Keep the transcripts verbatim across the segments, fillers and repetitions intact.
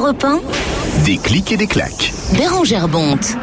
Europe un. Des clics et des claques. Bérangère Bonte.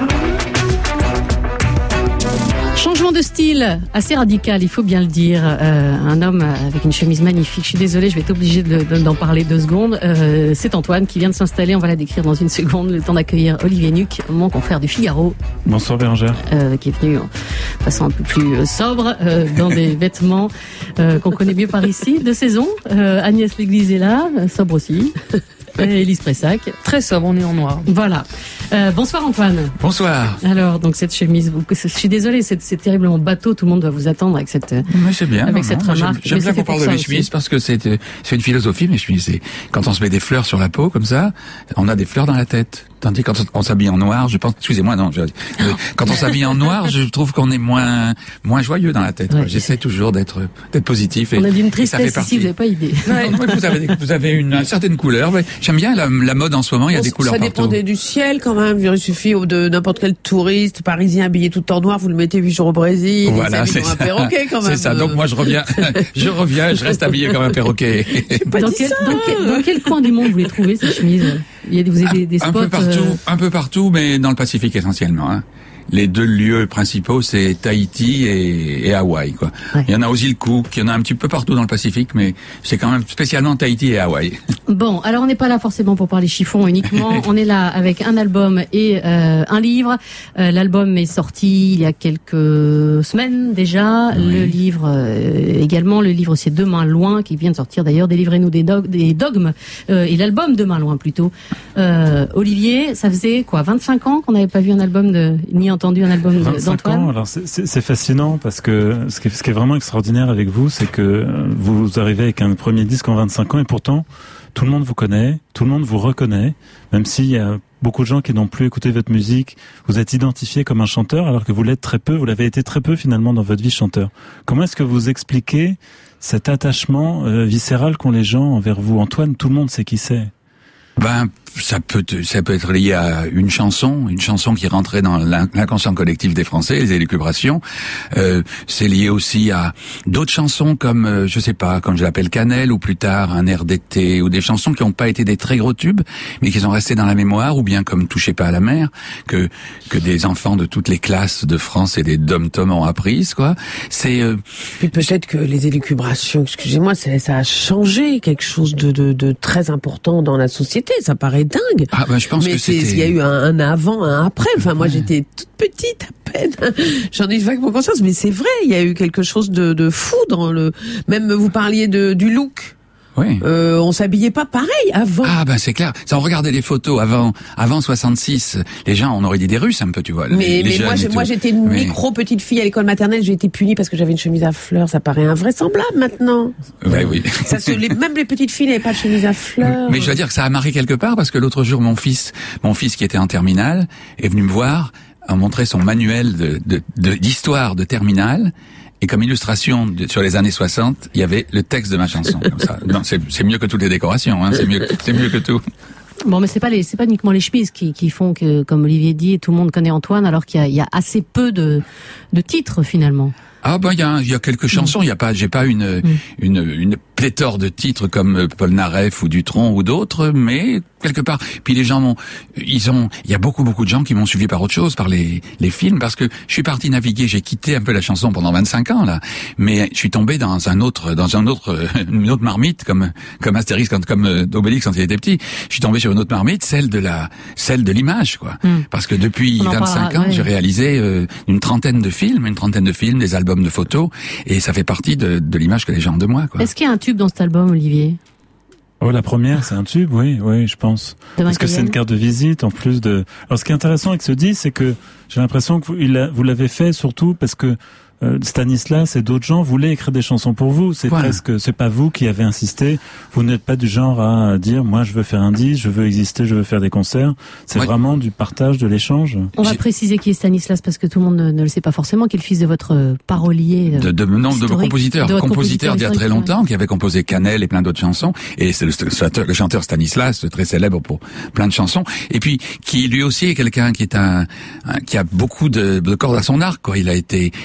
Changement de style assez radical, il faut bien le dire. Euh, un homme avec une chemise magnifique. Je suis désolée, je vais être obligée de, de, d'en parler deux secondes. Euh, c'est Antoine qui vient de s'installer. On va la décrire dans une seconde. Le temps d'accueillir Olivier Nuc, mon confrère du Figaro. Bonsoir Bérangère. Euh, qui est venu en façon un peu plus sobre, euh, dans des vêtements euh, qu'on connaît mieux par ici, de saison. Euh, Agnès Léglise est là, sobre aussi. Et Élise Pressac. Très sobre, on est en noir. Voilà. Euh, bonsoir Antoine. Bonsoir. Alors, donc cette chemise, vous, je suis désolée, c'est, c'est terriblement bateau, tout le monde doit vous attendre avec cette, mais c'est bien, avec non, cette non, remarque. J'aime, j'aime bien qu'on parle de mes chemises parce que c'est, c'est une philosophie, mes chemises. C'est, quand on se met des fleurs sur la peau, comme ça, on a des fleurs dans la tête. Tandis que quand on s'habille en noir, je pense, excusez-moi, non, je, quand on s'habille en noir, je trouve qu'on est moins, moins joyeux dans la tête. Ouais, j'essaie toujours d'être, d'être positif. Et, on a dit une tristesse ici, vous n'avez pas idée. Ouais, vous avez, vous avez une, une certaine couleur. Ouais. J'aime bien la, la mode en ce moment, il y a bon, des couleurs ça partout. Ça dépend du ciel quand même. Il suffit de n'importe quel touriste parisien habillé tout en noir, vous le mettez huit jours au Brésil. Voilà, c'est ça. Un perroquet quand même. C'est ça. Donc moi je reviens, je reviens, je reste habillé comme un perroquet. Dans quel, dans, quel, dans quel coin du monde vous les trouvez ces chemises? Il y a, vous avez des, des spots. Un peu partout, euh... un peu partout, mais dans le Pacifique essentiellement. Hein. Les deux lieux principaux, c'est Tahiti et, et Hawaï, quoi. Ouais. Il y en a aux îles Cook, il y en a un petit peu partout dans le Pacifique, mais c'est quand même spécialement Tahiti et Hawaï. Bon, alors on n'est pas là forcément pour parler chiffon uniquement. On est là avec un album et euh, un livre. Euh, l'album est sorti il y a quelques semaines déjà. Oui. Le livre euh, également. Le livre c'est Demain loin qui vient de sortir d'ailleurs. Délivrez-nous des, dog- des dogmes euh, et l'album Demain loin plutôt. Euh, Olivier, ça faisait quoi, vingt-cinq ans qu'on n'avait pas vu un album de ni entendu un album d'Antoine. Ans, alors c'est, c'est, c'est fascinant parce que ce qui, est, ce qui est vraiment extraordinaire avec vous, c'est que vous arrivez avec un premier disque en vingt-cinq ans et pourtant tout le monde vous connaît, tout le monde vous reconnaît, même s'il y a beaucoup de gens qui n'ont plus écouté votre musique. Vous êtes identifié comme un chanteur alors que vous l'êtes très peu, vous l'avez été très peu finalement dans votre vie chanteur. Comment est-ce que vous expliquez cet attachement euh, viscéral qu'ont les gens envers vous? Antoine, tout le monde sait qui c'est. Ben, ça peut, ça peut être lié à une chanson, une chanson qui rentrait dans l'inconscient collectif des Français, les élucubrations. Euh, c'est lié aussi à d'autres chansons comme, euh, je sais pas, comme je l'appelle Cannelle, ou plus tard Un air d'été, ou des chansons qui n'ont pas été des très gros tubes, mais qui sont restées dans la mémoire, ou bien comme Touchez pas à la mer, que que des enfants de toutes les classes de France et des dom-toms ont apprises, quoi. C'est. Euh, Puis peut-être que les élucubrations, excusez-moi, ça, ça a changé quelque chose de, de, de très important dans la société. Ça paraît dingue. Ah ben je pense mais que c'était... il y a eu un, un avant, un après. Enfin moi j'étais toute petite à peine. J'en ai vaguement conscience, mais c'est vrai. Il y a eu quelque chose de, de fou dans le. Même vous parliez de du look. Oui. Euh, on s'habillait pas pareil avant. Ah ben c'est clair. Ça, on regardait les photos avant, avant soixante-six. Les gens, on aurait dit des Russes un peu, tu vois. Mais, les, les mais moi, j'ai, moi, j'étais une mais... micro petite fille à l'école maternelle. J'ai été punie parce que j'avais une chemise à fleurs. Ça paraît invraisemblable maintenant. Ouais, oui. Ça se, les, même les petites filles n'avaient pas de chemise à fleurs. Mais je dois dire que ça a marqué quelque part parce que l'autre jour, mon fils, mon fils qui était en terminale, est venu me voir, a montré son manuel de, de, de d'histoire de terminale. Et comme illustration de, sur les années soixante, il y avait le texte de ma chanson. Comme ça. Non, c'est, c'est mieux que toutes les décorations. Hein, c'est mieux, c'est mieux que tout. Bon, mais c'est pas les, c'est pas uniquement les chemises qui, qui font que, comme Olivier dit, tout le monde connaît Antoine, alors qu'il y a, il y a assez peu de, de titres finalement. Ah ben il y a, il y a quelques chansons. Il y a pas, j'ai pas une, mm. une, une pléthore de titres comme Paul Naref ou Dutronc ou d'autres, mais quelque part. Puis les gens m'ont, ils ont, il y a beaucoup beaucoup de gens qui m'ont suivi par autre chose, par les les films, parce que je suis parti naviguer, j'ai quitté un peu la chanson pendant vingt-cinq ans là, mais je suis tombé dans un autre, dans un autre, une autre marmite comme comme Astérix, quand, comme Obélix quand il était petit. Je suis tombé sur une autre marmite, celle de la, celle de l'image quoi, mm. parce que depuis vingt-cinq ans, ouais. j'ai réalisé euh, une trentaine de films, une trentaine de films, des albums de photos, et ça fait partie de, de l'image que les gens ont de moi quoi. Est-ce qu'il y a un tube dans cet album, Olivier? Oh, la première, c'est un tube, oui, oui, je pense. Demain Parce que c'est une carte de visite, en plus de... Alors, ce qui est intéressant avec ce disque, c'est que j'ai l'impression que vous, il a, vous l'avez fait surtout parce que euh, Stanislas et d'autres gens voulaient écrire des chansons pour vous. C'est voilà. presque, c'est pas vous qui avez insisté. Vous n'êtes pas du genre à dire, moi, je veux faire un disque, je veux exister, je veux faire des concerts. C'est ouais. vraiment du partage, de l'échange. On va J'ai... préciser qui est Stanislas parce que tout le monde ne, ne le sait pas forcément, qui est le fils de votre parolier. De, de, non, de mon compositeur, de compositeur d'il y a très longtemps, ouais. qui avait composé Cannelle et plein d'autres chansons. Et c'est le, le, le chanteur Stanislas, très célèbre pour plein de chansons. Et puis, qui lui aussi est quelqu'un qui est un, un qui a beaucoup de, de cordes à son arc, quoi. Il a été chef d'orchestre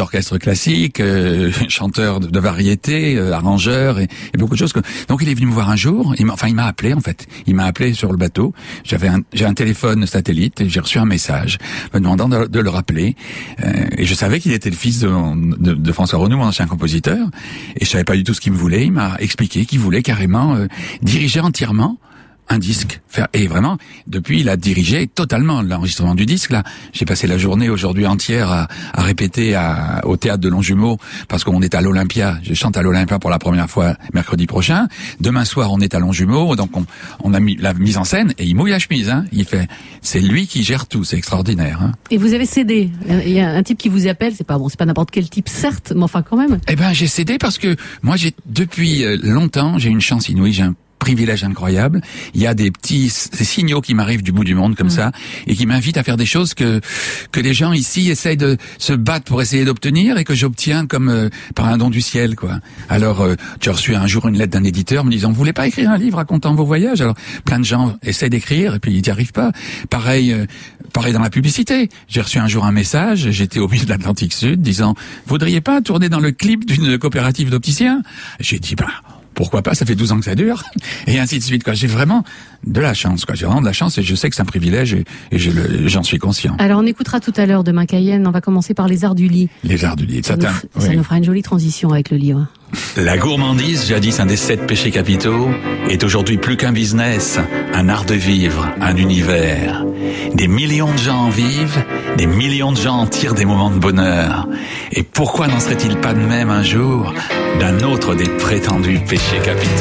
d'orchestre classique, euh, chanteur de, de variété, euh, arrangeur et, et beaucoup de choses. Donc il est venu me voir un jour, il m'a, enfin il m'a appelé en fait, il m'a appelé sur le bateau. J'avais un, j'ai un téléphone satellite et j'ai reçu un message me demandant de, de le rappeler. Euh, et je savais qu'il était le fils de, de, de François Renaud, mon ancien compositeur, et je savais pas du tout ce qu'il me voulait. Il m'a expliqué qu'il voulait carrément euh, diriger entièrement un disque. Et vraiment, depuis, il a dirigé totalement l'enregistrement du disque. Là, j'ai passé la journée aujourd'hui entière à, à répéter à, au théâtre de Longjumeau parce qu'on est à l'Olympia. Je chante à l'Olympia pour la première fois mercredi prochain. Demain soir, on est à Longjumeau, donc on, on a mis la mise en scène et il mouille la chemise. Hein. Il fait, c'est lui qui gère tout. C'est extraordinaire. Hein. Et vous avez cédé. Il y a un type qui vous appelle. C'est pas bon, c'est pas n'importe quel type, certes, mais enfin quand même. Eh ben, j'ai cédé parce que moi, j'ai depuis longtemps, j'ai une chance inouïe. J'ai un privilège incroyable. Il y a des petits ces signaux qui m'arrivent du bout du monde comme mmh. ça et qui m'invitent à faire des choses que que les gens ici essayent de se battre pour essayer d'obtenir et que j'obtiens comme euh, par un don du ciel, quoi. Alors euh, tu as reçu un jour une lettre d'un éditeur me disant vous voulez pas écrire un livre racontant vos voyages. Alors plein de gens essaient d'écrire et puis ils n'y arrivent pas. Pareil euh, pareil dans la publicité. J'ai reçu un jour un message, j'étais au milieu de l'Atlantique Sud disant voudriez pas tourner dans le clip d'une coopérative d'opticiens. J'ai dit bah pourquoi pas, ça fait douze ans que ça dure, et ainsi de suite, quoi. J'ai vraiment de la chance, quoi. J'ai vraiment de la chance et je sais que c'est un privilège et, et je le, j'en suis conscient. Alors on écoutera tout à l'heure Demain Cayenne, on va commencer par les arts du lit. Les arts du lit, ça, ça, nous, f- oui. ça nous fera une jolie transition avec le livre. La gourmandise, jadis un des sept péchés capitaux, est aujourd'hui plus qu'un business, un art de vivre, un univers. Des millions de gens en vivent, des millions de gens en tirent des moments de bonheur. Et pourquoi n'en serait-il pas de même un jour d'un autre des prétendus péchés capitaux ?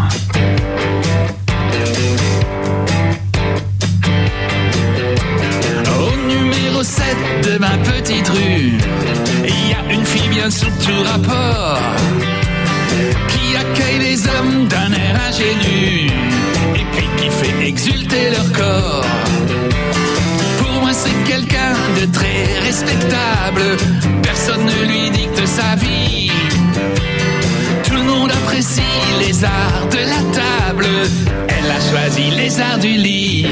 Au numéro sept de ma petite rue, il y a une fille bien sous tout rapport qui accueille les hommes d'un air ingénu et puis qui fait exulter leur corps. Pour moi c'est quelqu'un de très respectable, personne ne lui dicte sa vie. Tout le monde apprécie les arts de la table, elle a choisi les arts du lit.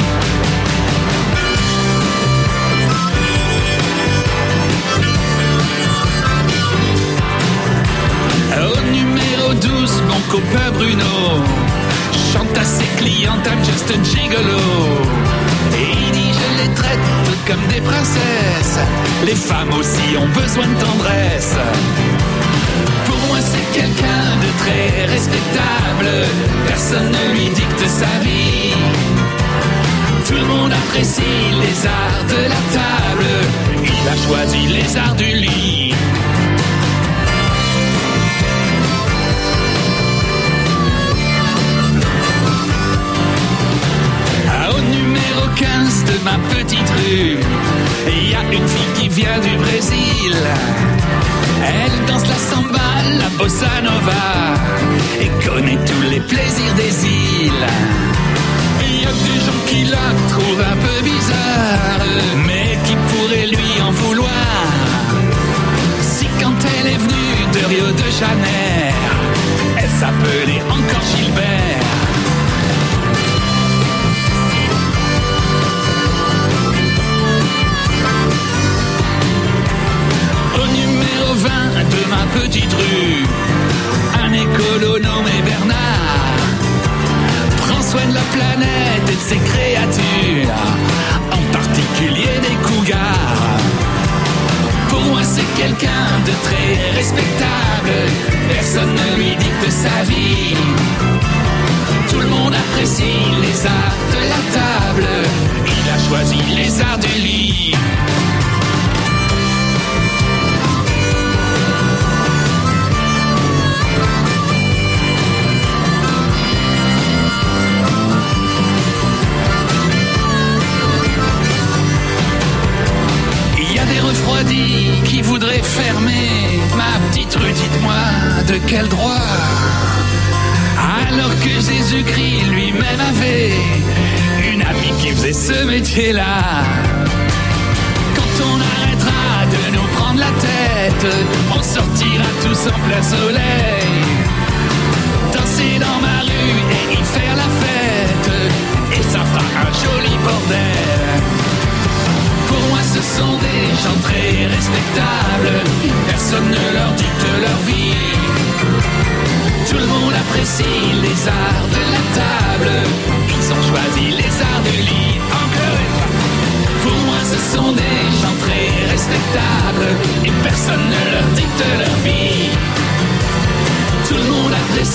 Au numéro douze, mon copain Bruno chante à ses clientes I'm just a gigolo. Et il dit je les traite toutes comme des princesses, les femmes aussi ont besoin de tendresse. Pour moi c'est quelqu'un de très respectable, personne ne lui dicte sa vie. Tout le monde apprécie les arts de la table, il a choisi les arts du lit. Au numéro quinze de ma petite rue, il y a une fille qui vient du Brésil. Elle danse la samba, la bossa nova et connaît tous les plaisirs des îles. Il y a des gens qui la trouvent un peu bizarre, mais qui pourraient lui en vouloir si quand elle est venue de Rio de Janeiro, elle s'appelait encore Gilbert. Numéro vingt de ma petite rue, un écolo nommé Bernard prend soin de la planète et de ses créatures, en particulier des cougars. Pour moi c'est quelqu'un de très respectable, personne ne lui dicte sa vie. Tout le monde apprécie les arts de la table, il a choisi les arts du lit. Refroidi qui voudrait fermer ma petite rue, dites-moi de quel droit, alors que Jésus-Christ lui-même avait une amie qui faisait ce métier-là. Quand on arrêtera de nous prendre la tête, on sortira tous en plein soleil, danser dans ma rue et y faire la fête, et ça fera un joli bordel. Pour moi ce sont des gens très respectables,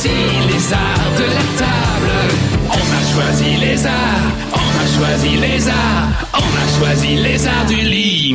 choisi les arts de la table. On a choisi les arts, on a choisi les arts, on a choisi les arts du lit.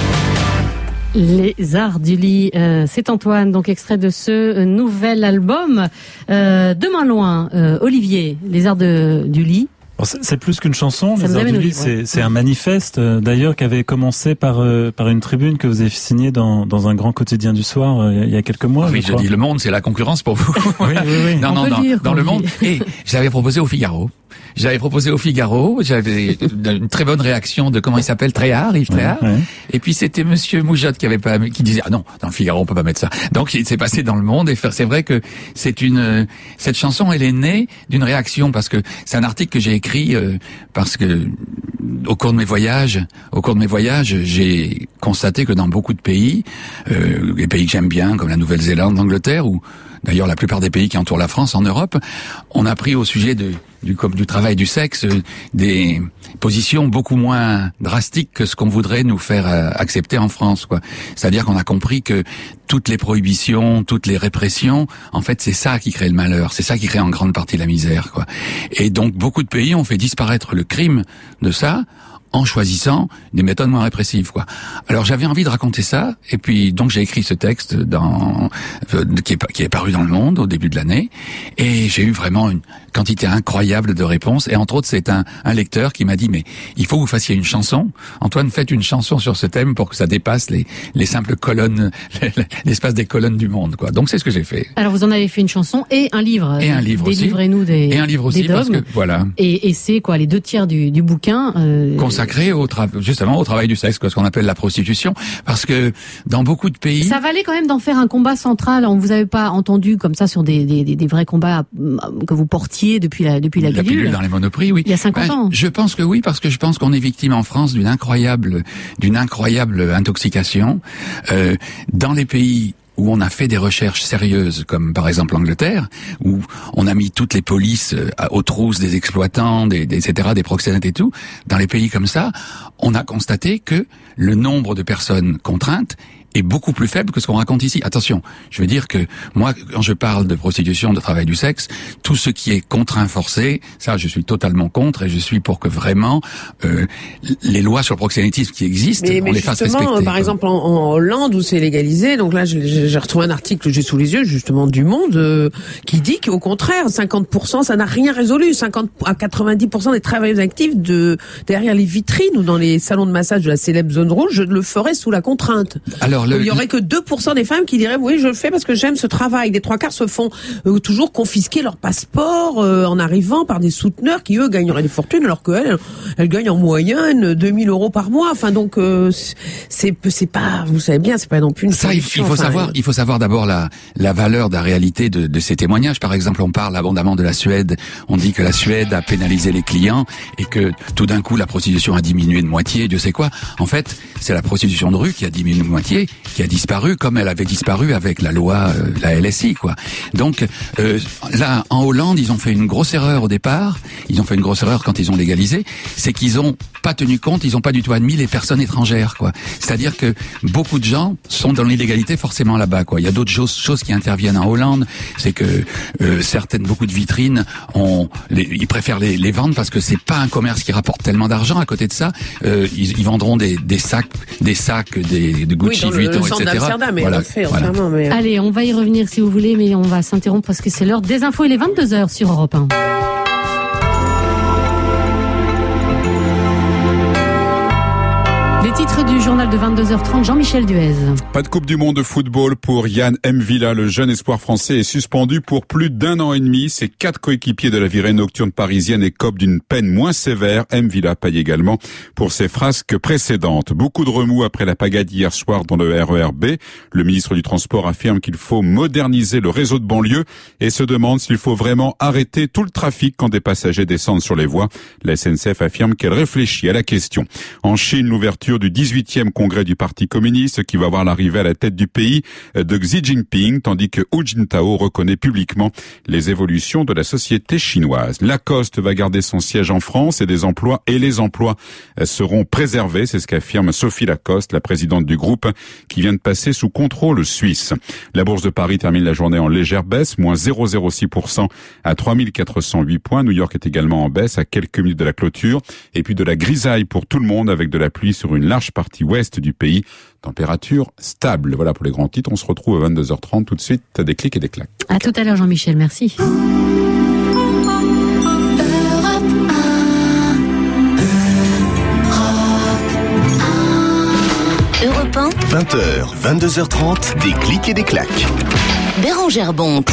Les arts du lit, euh, c'est Antoine, donc extrait de ce nouvel album. Euh, Demain loin, euh, Olivier, les arts de, du lit. C'est plus qu'une chanson, Ça les arts du lit, c'est, c'est un manifeste euh, d'ailleurs qui avait commencé par euh, par une tribune que vous avez signée dans dans un grand quotidien du soir euh, il y a quelques mois. Oui, je, je dis Le Monde, c'est la concurrence pour vous. Oui, oui, oui. Non, On non, peut dans, dire, dans Le Monde. dit. Et j'avais proposé au Figaro. J'avais proposé au Figaro, j'avais une très bonne réaction de comment il s'appelle, Tréhard, Yves Tréhard. Ouais, ouais. Et puis c'était Monsieur Moujotte qui avait pas, qui disait ah non, dans le Figaro on peut pas mettre ça. Donc il s'est passé dans Le Monde et c'est vrai que c'est une cette chanson elle est née d'une réaction parce que c'est un article que j'ai écrit euh, parce que au cours de mes voyages, au cours de mes voyages, j'ai constaté que dans beaucoup de pays, euh, les pays que j'aime bien comme la Nouvelle-Zélande, l'Angleterre ou d'ailleurs la plupart des pays qui entourent la France en Europe, on a pris au sujet de du comme du travail du sexe euh, des positions beaucoup moins drastiques que ce qu'on voudrait nous faire euh, accepter en France, quoi. C'est-à-dire qu'on a compris que toutes les prohibitions, toutes les répressions, en fait, c'est ça qui crée le malheur, c'est ça qui crée en grande partie la misère, quoi. Et donc beaucoup de pays ont fait disparaître le crime de ça en choisissant des méthodes moins répressives, quoi. Alors j'avais envie de raconter ça, et puis donc j'ai écrit ce texte dans euh, qui, est, qui est paru dans Le Monde au début de l'année, et j'ai eu vraiment une quantité incroyable de réponses, et entre autres c'est un, un lecteur qui m'a dit mais il faut que vous fassiez une chanson, Antoine, faites une chanson sur ce thème pour que ça dépasse les, les simples colonnes, l'espace des colonnes du Monde, quoi. Donc c'est ce que j'ai fait. Alors vous en avez fait une chanson et un livre. Et un livre aussi. Délivrez-nous des Et un livre aussi des parce dogmes. que voilà. Et, et c'est quoi les deux tiers du, du bouquin euh, Consacré au tra- justement au travail du sexe, quoi, ce qu'on appelle la prostitution, parce que dans beaucoup de pays. Ça valait quand même d'en faire un combat central. On vous avait pas entendu comme ça sur des, des, des, des vrais combats euh, que vous portiez depuis la depuis la, La pilule. pilule dans les monoprix, oui. Il y a cinquante Ben, ans. Je pense que oui, parce que je pense qu'on est victime en France d'une incroyable, d'une incroyable intoxication. Euh, dans les pays où on a fait des recherches sérieuses, comme par exemple l'Angleterre, où on a mis toutes les polices euh, aux trousses des exploitants, des, des, et cetera, des proxénètes et tout, dans les pays comme ça, on a constaté que le nombre de personnes contraintes est beaucoup plus faible que ce qu'on raconte ici. Attention, je veux dire que moi, quand je parle de prostitution, de travail du sexe, tout ce qui est contraint forcé, ça, je suis totalement contre et je suis pour que vraiment euh, les lois sur le proxénétisme qui existent, Mais, on mais les fasse justement, respecter. par quoi. exemple, en, en Hollande où c'est légalisé, donc là, j'ai, j'ai retrouvé un article que j'ai sous les yeux, justement, du Monde, euh, qui dit qu'au contraire, cinquante pour cent, ça n'a rien résolu. cinquante à quatre-vingt-dix pour cent des travailleuses actives de derrière les vitrines ou dans les salons de massage de la célèbre zone rouge, je le ferais sous la contrainte. Alors, le, Il y aurait que deux pour cent des femmes qui diraient oui, je le fais parce que j'aime ce travail. Les trois quarts se font euh, toujours confisquer leur passeport euh, en arrivant par des souteneurs qui eux gagneraient des fortunes alors qu'elles elles gagnent en moyenne deux mille euros par mois. Enfin donc euh, c'est c'est pas, vous savez bien, c'est pas non plus une Ça, il solution. faut Enfin, savoir, il faut savoir d'abord la, la valeur de la réalité de, de ces témoignages. Par exemple, on parle abondamment de la Suède. On dit que la Suède a pénalisé les clients et que tout d'un coup la prostitution a diminué de moitié. Dieu sait quoi. En fait, c'est la prostitution de rue qui a diminué de moitié, qui a disparu comme elle avait disparu avec la loi, euh, la L S I, quoi. Donc euh, là, en Hollande, ils ont fait une grosse erreur au départ. Ils ont fait une grosse erreur quand ils ont légalisé, c'est qu'ils ont pas tenu compte, ils ont pas du tout admis les personnes étrangères, quoi. C'est-à-dire que beaucoup de gens sont dans l'illégalité forcément là-bas, quoi. Il y a d'autres choses, choses qui interviennent en Hollande, c'est que euh, certaines, beaucoup de vitrines, ont, les, ils préfèrent les, les vendre parce que c'est pas un commerce qui rapporte tellement d'argent. À côté de ça, euh, ils, ils vendront des, des sacs, des sacs, des de Gucci, oui, dans le, Vuitton, le centre et cetera. d'Amsterdam, Voilà, on le fait voilà. entièrement, mais... Allez, on va y revenir si vous voulez, mais on va s'interrompre parce que c'est l'heure des infos. Il est vingt-deux heures sur Europe un. Les titres du journal de vingt-deux heures trente, Jean-Michel Duez. Pas de Coupe du Monde de football pour Yann M'Vila. Le jeune espoir français est suspendu pour plus d'un an et demi. Ses quatre coéquipiers de la virée nocturne parisienne écopent d'une peine moins sévère. M'Vila paye également pour ses frasques précédentes. Beaucoup de remous après la pagade hier soir dans le R E R B. Le ministre du Transport affirme qu'il faut moderniser le réseau de banlieue et se demande s'il faut vraiment arrêter tout le trafic quand des passagers descendent sur les voies. La S N C F affirme qu'elle réfléchit à la question. En Chine, l'ouverture du dix-huitième trente-septième congrès du Parti communiste qui va voir l'arrivée à la tête du pays de Xi Jinping, tandis que Hu Jintao reconnaît publiquement les évolutions de la société chinoise. Lacoste va garder son siège en France et des emplois et les emplois seront préservés, c'est ce qu'affirme Sophie Lacoste, la présidente du groupe, qui vient de passer sous contrôle suisse. La bourse de Paris termine la journée en légère baisse, moins zéro virgule zéro six pour cent à trois mille quatre cent huit points. New York est également en baisse à quelques minutes de la clôture. Et puis de la grisaille pour tout le monde avec de la pluie sur une large partie ouest du pays. Température stable. Voilà pour les grands titres. On se retrouve à vingt-deux heures trente tout de suite. Des clics et des claques. À tout à l'heure Jean-Michel, merci. Europe un. vingt heures, vingt-deux heures trente, des clics et des claques. Bérangère Bonte.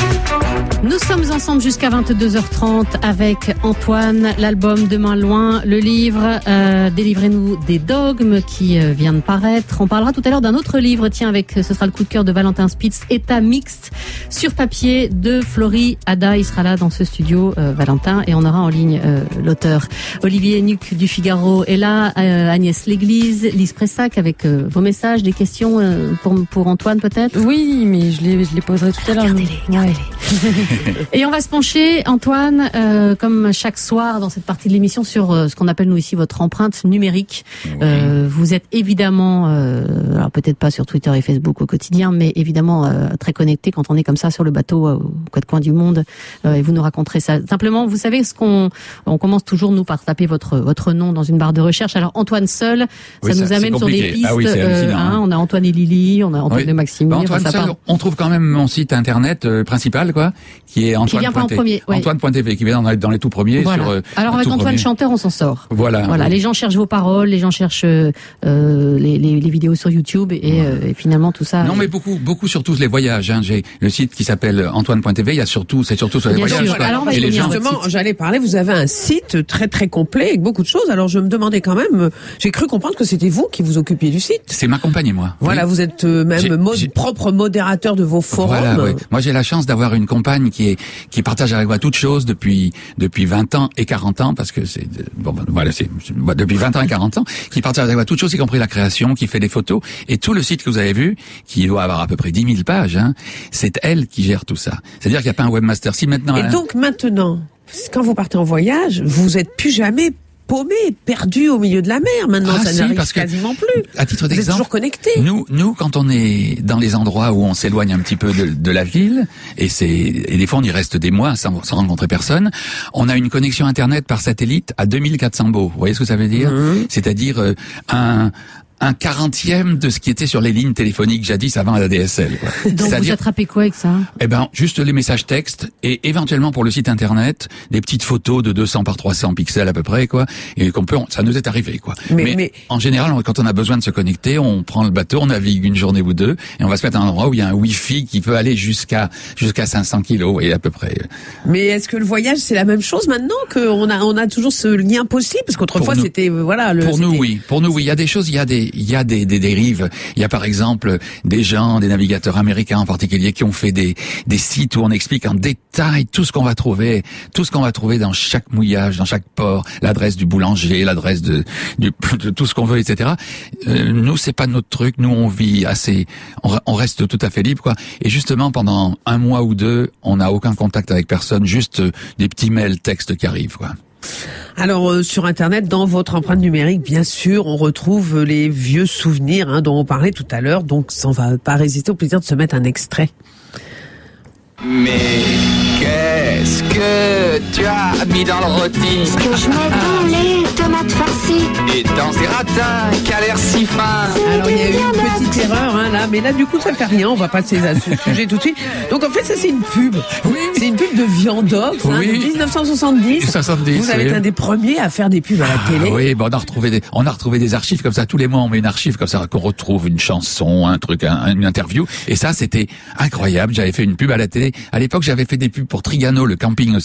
Nous sommes ensemble jusqu'à vingt-deux heures trente avec Antoine, l'album Demain Loin, le livre euh, Délivrez-nous des dogmes qui euh, vient de paraître. On parlera tout à l'heure d'un autre livre, tiens, avec ce sera le coup de cœur de Valentin Spitz, État mixte sur papier de Florie Ada. Il sera là dans ce studio, euh, Valentin, et on aura en ligne euh, l'auteur. Olivier Nuc du Figaro est là, euh, Agnès L'Église, Lise Pressac avec euh, vos messages, des questions euh, pour, pour Antoine peut-être. Oui, mais je les, je les poserai tout à l'heure. Regardez-les, regardez-les. Et on va se pencher, Antoine, euh, comme chaque soir dans cette partie de l'émission, sur euh, ce qu'on appelle nous ici votre empreinte numérique. Oui. Euh, vous êtes évidemment, euh, alors peut-être pas sur Twitter et Facebook au quotidien, mais évidemment euh, très connecté quand on est comme ça sur le bateau euh, aux quatre coins du monde. Euh, et vous nous raconterez ça. Simplement, vous savez ce qu'on, on commence toujours nous par taper votre votre nom dans une barre de recherche. Alors Antoine seul, oui, ça, ça nous amène sur des pistes. Ah oui, euh, hein, hein. On a Antoine et Lily, on a Antoine oui. et Maxime. Bah, Antoine seul, part... on trouve quand même mon site internet euh, principal, quoi. Qui est Antoine. Qui vient pas en premier. Oui. Antoine point T V, qui vient dans les, dans les tout premiers. Voilà. Sur, euh, Alors avec Antoine premier. Chanteur, on s'en sort. Voilà. Voilà. Oui. Les gens cherchent vos paroles, les gens cherchent euh, les, les, les vidéos sur YouTube et, ouais. euh, et finalement tout ça. Non, mais beaucoup, beaucoup surtout les voyages. Hein. J'ai le site qui s'appelle Antoine point T V. Il y a surtout, c'est surtout sur les Bien voyages. Sûr. Alors on va et les gens. Justement, j'allais parler. Vous avez un site très très complet avec beaucoup de choses. Alors je me demandais quand même. J'ai cru comprendre que c'était vous qui vous occupiez du site. C'est ma compagne et moi. Voilà, oui. Vous êtes euh, même j'ai, mod, j'ai... propre modérateur de vos forums. Voilà, oui. Moi j'ai la chance d'avoir une compagne qui est qui partage avec moi toutes choses depuis depuis vingt ans et quarante ans parce que c'est bon voilà c'est depuis vingt ans et quarante ans qui partage avec moi toutes choses y compris la création, qui fait des photos et tout le site que vous avez vu qui doit avoir à peu près dix mille pages hein, c'est elle qui gère tout ça. C'est-à-dire qu'il n'y a pas un webmaster. Si maintenant Et elle... donc maintenant quand vous partez en voyage, vous êtes plus jamais paumé, perdu au milieu de la mer. Maintenant, ah, ça si, n'arrive parce que, quasiment plus. À titre d'exemple, vous êtes toujours connecté. Nous, nous, quand on est dans les endroits où on s'éloigne un petit peu de, de la ville, et c'est, et des fois on y reste des mois sans, sans rencontrer personne, on a une connexion internet par satellite à deux mille quatre cents beaux. Vous voyez ce que ça veut dire? Mmh. C'est-à-dire euh, un un quarantième de ce qui était sur les lignes téléphoniques jadis avant la D S L. Quoi. Donc vous attrapez quoi avec ça? Eh ben, juste les messages textes et éventuellement pour le site internet, des petites photos de deux cents par trois cents pixels à peu près, quoi. Et qu'on peut, ça nous est arrivé, quoi. Mais, mais, mais en général, quand on a besoin de se connecter, on prend le bateau, on navigue une journée ou deux et on va se mettre à un endroit où il y a un Wi-Fi qui peut aller jusqu'à jusqu'à cinq cents kilos, vous voyez, à peu près. Mais est-ce que le voyage c'est la même chose maintenant qu'on a on a toujours ce lien possible parce qu'autrefois nous, c'était voilà le. Pour c'était... nous, oui. Pour nous, oui. Il y a des choses, il y a des il y a des, des dérives. Il y a par exemple des gens, des navigateurs américains en particulier, qui ont fait des des sites où on explique en détail tout ce qu'on va trouver, tout ce qu'on va trouver dans chaque mouillage, dans chaque port, l'adresse du boulanger, l'adresse de, du, de tout ce qu'on veut, et cetera. Euh, nous, c'est pas notre truc. Nous, on vit assez, on, on reste tout à fait libre, quoi. Et justement, pendant un mois ou deux, on n'a aucun contact avec personne, juste des petits mails, textes qui arrivent, quoi. Alors euh, sur Internet, dans votre empreinte numérique, bien sûr, on retrouve les vieux souvenirs hein, dont on parlait tout à l'heure. Donc, on va pas résister au plaisir de se mettre un extrait. Mais qu'est-ce que tu as mis dans le rôti? Ce que je mets dans les tomates farcies et dans ces ratins qui a l'air si fin. Alors il y a eu une petite erreur hein, là, mais là du coup ça fait rien, on va passer à ce sujet tout de suite. Donc en fait ça c'est une pub, oui. C'est une pub de Viandox hein, oui. de dix-neuf cent soixante-dix. soixante-dix. Vous avez oui. été un des premiers à faire des pubs à la ah, télé. Oui, bon, on a retrouvé des, on a retrouvé des archives comme ça. Tous les mois on met une archive comme ça qu'on retrouve une chanson, un truc, un, une interview. Et ça c'était incroyable. J'avais fait une pub à la télé. À l'époque j'avais fait des pubs pour Trigano, le camping aussi, le camping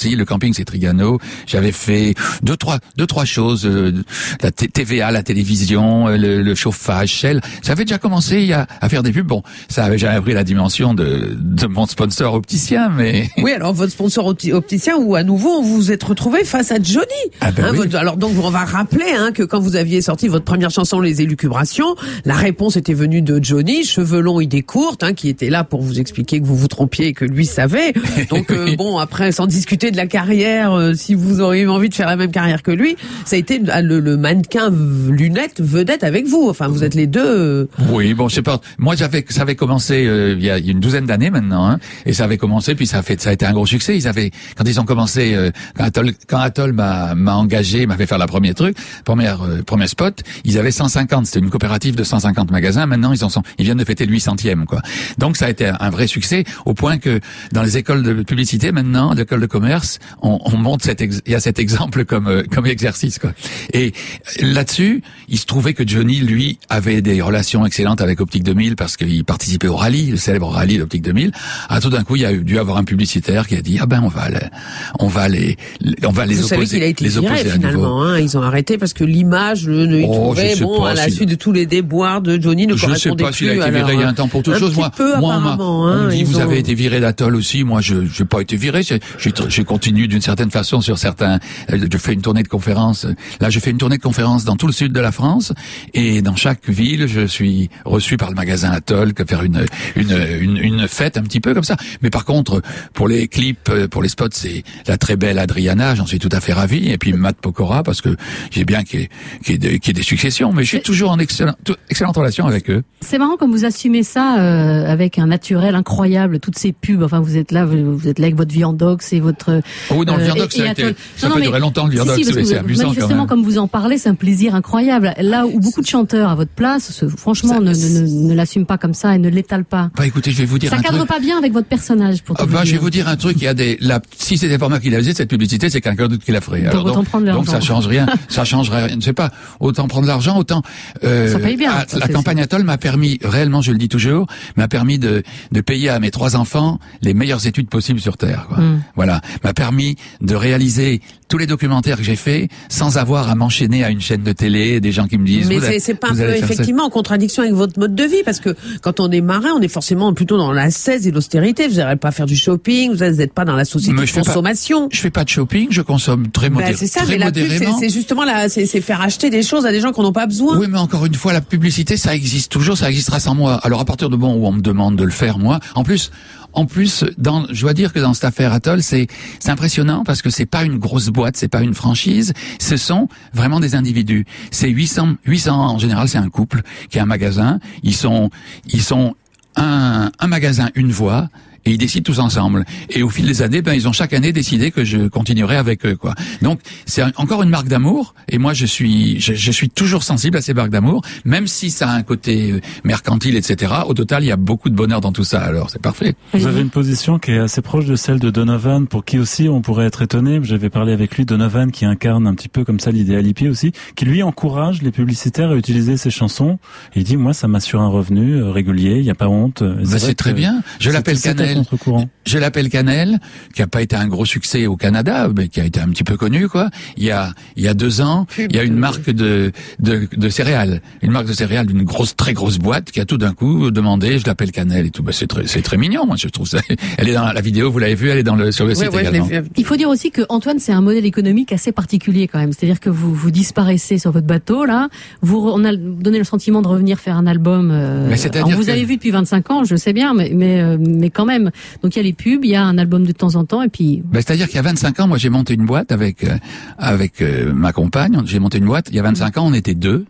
shopping, c'est Trigano. J'avais fait deux, trois, deux, trois choses, euh, la T V A, la télévision, le, le chauffage, Shell. J'avais déjà commencé à, à faire des pubs. Bon, ça avait jamais pris la dimension de, de mon sponsor opticien, mais... Oui, alors votre sponsor opti- opticien, où à nouveau, vous vous êtes retrouvé face à Johnny. Ah ben hein, oui. votre, alors donc, on va rappeler hein, que quand vous aviez sorti votre première chanson, Les Élucubrations, la réponse était venue de Johnny, cheveux longs, idées courtes, hein, qui était là pour vous expliquer que vous vous trompiez et que lui savait. Donc euh, bon, après, sans discuter de la carrière, euh, si vous auriez eu envie de faire la même carrière que lui, ça a été le, le mannequin lunettes vedette avec vous. Enfin, vous êtes les deux. Euh... Oui, bon, je sais pas. Moi, j'avais, ça avait commencé euh, il y a une douzaine d'années maintenant, hein, et ça avait commencé, puis ça a fait, ça a été un gros succès. Ils avaient, quand ils ont commencé, euh, quand Atoll, quand Atoll m'a, m'a engagé, m'a fait faire la première truc, première, euh, premier spot, ils avaient cent cinquante. C'était une coopérative de cent cinquante magasins. Maintenant, ils en sont, ils viennent de fêter le huit centième, quoi. Donc, ça a été un vrai succès au point que dans les écoles de publicité, maintenant, l'école de commerce, on, on montre cet, ex, il y a cet exemple comme, euh, comme exercice, quoi. Et là-dessus, il se trouvait que Johnny, lui, avait des relations excellentes avec Optique deux mille parce qu'il participait au rallye, le célèbre rallye d'Optique deux mille. Ah, tout d'un coup, il y a dû avoir un publicitaire qui a dit ah ben on va les, on va les, on va les Vous opposer. savez qu'il a été les viré opposer finalement. Hein, ils ont arrêté parce que l'image le, le oh, trouvait bon pas, à la si... suite de tous les déboires de Johnny ne je correspondait plus. Je sais pas s'il a été alors, viré il y a un temps pour toute un chose. Petit moi, peu, moi, apparemment, on, hein, on dit vous ont... avez été viré d'Atoll aussi. Moi, je j'ai pas été viré. J'ai, j'ai, j'ai continué d'une certaine façon sur certains. Je fais une tournée de conférences. Là, je fais une tournée de conférences dans tout le sud de la France et dans chaque ville, je suis reçu par le magasin Atoll que faire une une une, une fête un petit peu comme ça. Mais par contre, pour les clips, pour les spots, c'est la très belle Adriana. J'en suis tout à fait ravi. Et puis Matt Pokora parce que j'ai bien qu'il y ait, qu'il y ait, des, qu'il y ait des successions. Mais je suis toujours en excellent, excellente relation avec eux. C'est marrant comme vous assumez ça euh, avec un naturel incroyable. Toutes ces pubs. Enfin, vous êtes là, vous, vous êtes là avec votre viandox et votre. Oh oui, non, le euh, viandox, ça a été, ça non, peut non, durer longtemps. Le si, viandox, si, c'est, c'est amusant manifestement, quand même. comme vous en parlez, c'est un plaisir incroyable. Là où beaucoup de chanteurs à votre place, ce, franchement, ça, ne, ne, ne l'assument pas comme ça et ne l'étalent pas. Bah écoutez, je vais vous dire ça un cadre truc. pas bien avec votre personnage. Pour ah, tout bah, vous je dire. vais vous dire un truc. Il y a des, la, si c'était pas moi qui la faisais cette publicité, c'est quelqu'un d'autre qui la ferait. Alors, donc, donc, donc ça change rien. Ça changerait rien. Je sais pas. Autant prendre l'argent, autant. Euh, ça paye bien. À, ça, la campagne Atoll m'a permis, réellement, je le dis toujours, m'a permis de de payer à mes trois enfants les meilleures études possibles sur Terre. Quoi. Mm. Voilà, m'a permis de réaliser tous les documentaires que j'ai faits sans avoir à m'enchaîner à une chaîne de télé, des gens qui me disent. Mais c'est, c'est pas un peu effectivement en contradiction avec votre mode de vie parce que quand on est marin, on est forcément plutôt dans l'ascèse et l'austérité. Vous n'allez pas faire du shopping, vous n'êtes pas dans la société de consommation. Pas, je fais pas de shopping, je consomme très, modé- ben, c'est ça, très mais la modérément. Pub, c'est, c'est justement la, c'est, c'est faire acheter des choses à des gens qui n'en ont pas besoin. Oui, mais encore une fois, la publicité, ça existe toujours, ça existera sans moi. Alors à partir du moment où on me demande de le faire, moi, en plus. En plus, dans, je dois dire que dans cette affaire Atoll, c'est, c'est impressionnant parce que c'est pas une grosse boîte, c'est pas une franchise, ce sont vraiment des individus. C'est huit cents, huit cents en général, c'est un couple qui a un magasin. Ils sont, ils sont un, un magasin, une voix. Et ils décident tous ensemble. Et au fil des années, ben ils ont chaque année décidé que je continuerai avec eux, quoi. Donc c'est encore une marque d'amour. Et moi, je suis, je, je suis toujours sensible à ces marques d'amour, même si ça a un côté mercantile, et cetera. Au total, il y a beaucoup de bonheur dans tout ça. Alors c'est parfait. Vous avez une position qui est assez proche de celle de Donovan, pour qui aussi on pourrait être étonné. J'avais parlé avec lui, Donovan, qui incarne un petit peu comme ça l'idéal hippie aussi, qui lui encourage les publicitaires à utiliser ses chansons. Il dit moi, ça m'assure un revenu régulier. Il n'y a pas honte. C'est, ben, c'est très bien. Je l'appelle Cannelle. Je l'appelle Cannelle, qui a pas été un gros succès au Canada, mais qui a été un petit peu connu, quoi. Il y a, il y a deux ans, il y a une marque de, de, de céréales, une marque de céréales d'une grosse, très grosse boîte, qui a tout d'un coup demandé, je l'appelle Cannelle et tout. Ben, c'est très, c'est très mignon, moi, je trouve ça. Elle est dans la vidéo, vous l'avez vue, elle est dans le, sur le ouais, site ouais, également. Il faut dire aussi que Antoine, c'est un modèle économique assez particulier, quand même. C'est-à-dire que vous, vous disparaissez sur votre bateau, là. Vous, on a donné le sentiment de revenir faire un album, euh, mais c'est-à-dire alors, vous que... avez vu depuis vingt-cinq ans, je sais bien, mais, mais, euh, mais quand même. Donc, il y a les pubs, il y a un album de temps en temps, et puis. Ben, c'est-à-dire qu'il y a vingt-cinq ans, moi, j'ai monté une boîte avec, euh, avec, euh, ma compagne. J'ai monté une boîte. Il y a vingt-cinq ans, on était deux.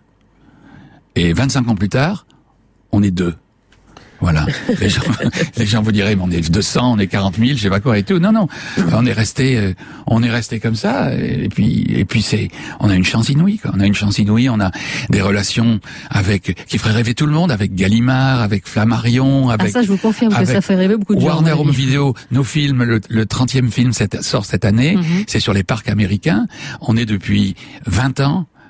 Et vingt-cinq ans plus tard, on est deux. Voilà. Les gens, les gens vous diraient, mais on est deux cents, on est quarante mille, je sais pas quoi et tout. Non, non. On est resté, euh, on est resté comme ça. Et puis, et puis c'est, on a une chance inouïe, quoi. On a une chance inouïe. On a des relations avec, qui feraient rêver tout le monde, avec Gallimard, avec Flammarion, avec. Ah, ça, je vous confirme que ça fait rêver beaucoup de gens. Warner Home Video. Nos films, le, le trentième film cette, sort cette année. Mm-hmm. C'est sur les parcs américains. On est depuis vingt ans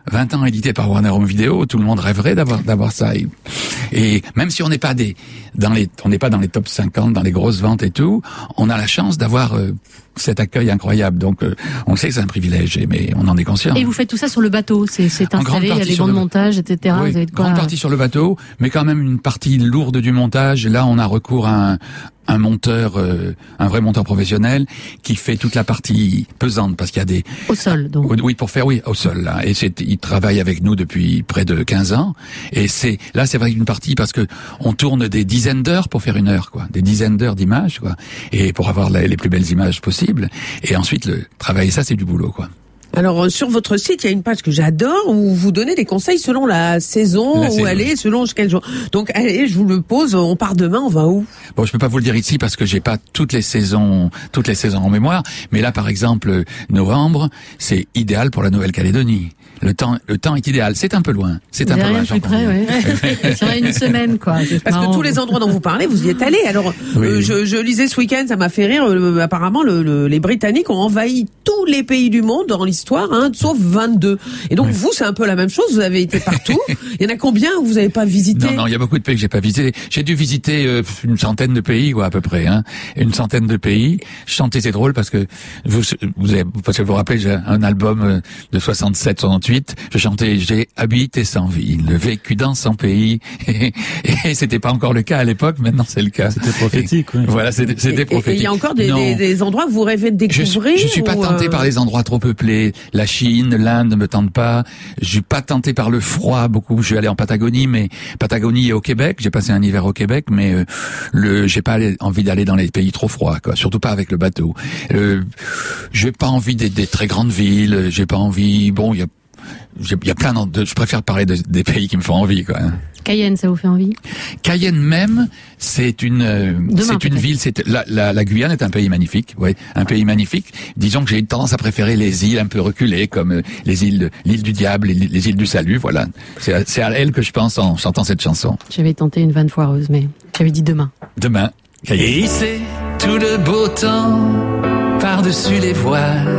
vingt ans édité par Warner Home Video, tout le monde rêverait d'avoir d'avoir ça. Et, et même si on n'est pas des dans les on n'est pas dans les top cinquante, dans les grosses ventes et tout, on a la chance d'avoir euh, cet accueil incroyable. Donc euh, on sait que c'est un privilège, mais on en est conscient. Et vous faites tout ça sur le bateau, c'est, c'est installé, il y a des bancs de montage, et cetera. Oui, vous avez de quoi... grande partie sur le bateau, mais quand même une partie lourde du montage. Là, on a recours à un, un monteur, euh, un vrai monteur professionnel qui fait toute la partie pesante, parce qu'il y a des... Au sol, donc. Oui, pour faire, oui, au sol, là. Et c'est, il travaille avec nous depuis près de quinze ans. Et c'est, là, c'est vrai une partie parce que on tourne des dizaines d'heures pour faire une heure, quoi. Des dizaines d'heures d'images, quoi. Et pour avoir les, les plus belles images possibles. Et ensuite, le travailler ça, c'est du boulot, quoi. Alors, sur votre site, il y a une page que j'adore où vous donnez des conseils selon la saison, la où saison. aller, selon quel jour. Donc, allez, je vous le pose, on part demain, on va où? Bon, je peux pas vous le dire ici parce que j'ai pas toutes les saisons, toutes les saisons en mémoire. Mais là, par exemple, novembre, c'est idéal pour la Nouvelle-Calédonie. Le temps, le temps est idéal. C'est un peu loin. C'est un peu loin. Plus près, ouais. C'est une semaine, quoi. C'est Parce marrant. que tous les endroits dont vous parlez, vous y êtes allé. Alors, Oui. euh, je, je lisais ce week-end, ça m'a fait rire. euh, apparemment, le, le, les Britanniques ont envahi tous les pays du monde dans l'histoire, hein, sauf vingt-deux. Et donc, Oui. vous, c'est un peu la même chose. Vous avez été partout. Il y en a combien que vous n'avez pas visité? Non, non, il y a beaucoup de pays que j'ai pas visités. J'ai dû visiter euh, une centaine de pays, quoi, à peu près, hein. Une centaine de pays. Chanter, c'est drôle parce que vous, vous avez, parce que vous vous rappelez, j'ai un album euh, de soixante-sept, soixante-huit. Je chantais j'ai habité cent villes, vécu dans cent pays. Et, et c'était pas encore le cas à l'époque. Maintenant, c'est le cas. C'était prophétique, oui. Voilà, c'était, c'était Et- prophétique. Et il y a encore des, Non. des, des endroits que vous rêvez de Je, découvrir? je suis pas ou, tenté euh, par les endroits trop peuplés. La Chine, l'Inde ne me tente pas. Je suis pas tenté par le froid beaucoup. Je suis allé en Patagonie, mais Patagonie et au Québec. J'ai passé un hiver au Québec, mais euh, le, j'ai pas allé- envie d'aller dans les pays trop froids, quoi. Surtout pas avec le bateau. Euh, j'ai pas envie des, des très grandes villes. J'ai pas envie. Bon, il y a, j'ai- il y a plein de. Je préfère parler de- des pays qui me font envie, quoi. Cayenne, ça vous fait envie? Cayenne même, c'est une, euh, Demain, c'est une peut-être. ville. C'est la, la, la Guyane est un pays magnifique, ouais, un pays magnifique. Disons que j'ai une tendance à préférer les îles un peu reculées, comme euh, les îles, de, l'île du Diable, les, les îles du Salut. Voilà, c'est, à- c'est à elle que je pense en chantant cette chanson. J'avais tenté une vanne foireuse, mais j'avais dit demain. Demain, Cayenne. Et c'est tout le beau temps par-dessus les voiles.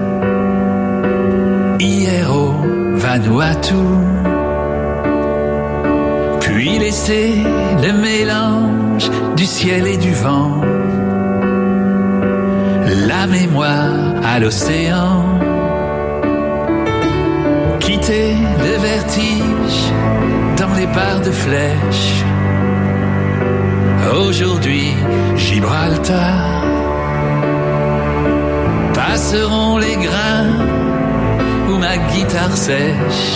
Hier au Vanuatu. Puis laisser le mélange du ciel et du vent. La mémoire à l'océan. Quitter le vertige dans les barres de flèches. Aujourd'hui, Gibraltar. Passeront les grains où ma guitare sèche.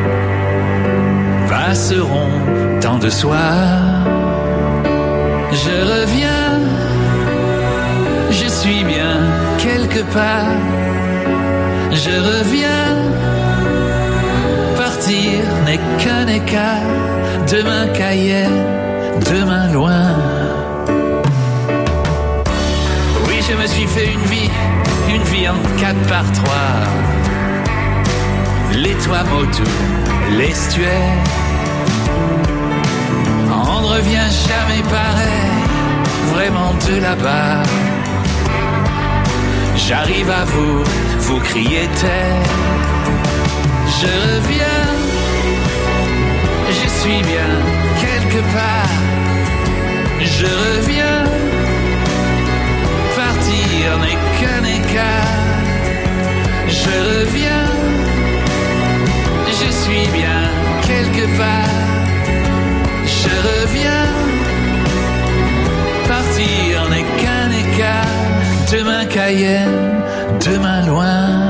Passeront tant de soirs. Je reviens, je suis bien quelque part. Je reviens, partir n'est qu'un écart. Demain Cayenne, demain loin. Oui, je me suis fait une vie, une vie en quatre par trois. Les toits Motu, l'estuaire. On ne revient jamais pareil, vraiment de là-bas. J'arrive à vous, vous criez terre. Je reviens, je suis bien quelque part. Je reviens, partir n'est qu'un écart. Je reviens, je suis bien quelque part. Je reviens, partir n'est qu'un écart. Demain Cayenne, demain loin.